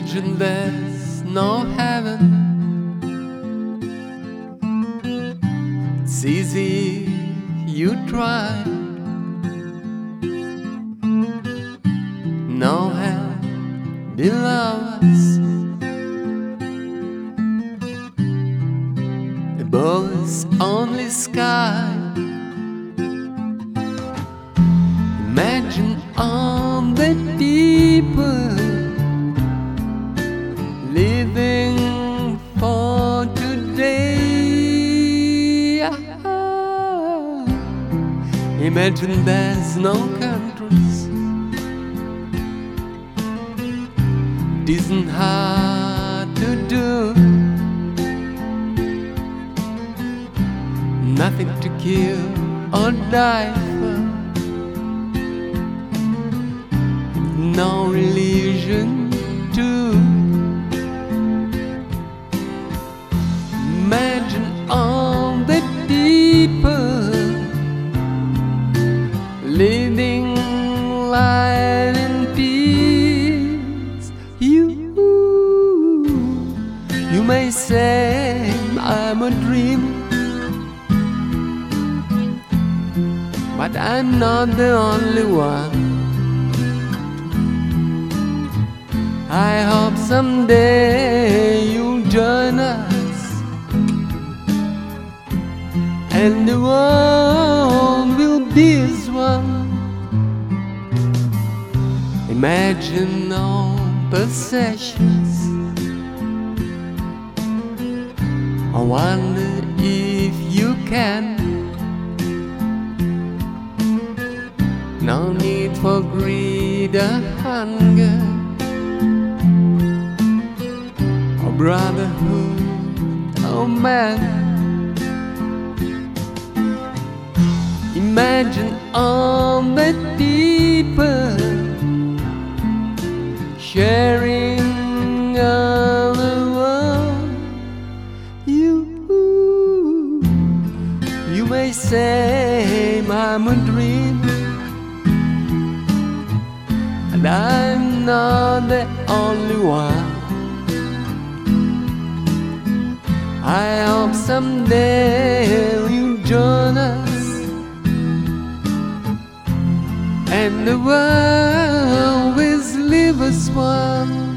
Imagine there's no heaven. It's easy if you try. No hell below us. Above us only sky. Imagine all the people living for today. Imagine there's no countries. It isn't hard to do. Nothing to kill or die for. No religion too. Imagine all the people living life in peace. You may say I'm a dream, but I'm not the only one. I hope someday you'll join us, and the world will be as one. Imagine no possessions. I wonder if you can. No need for greed or hunger, or brotherhood, oh man. Imagine all the people sharing all the world. You may say I'm a dream, and I'm not the only one. I hope someday you'll join us, and the world will live as one.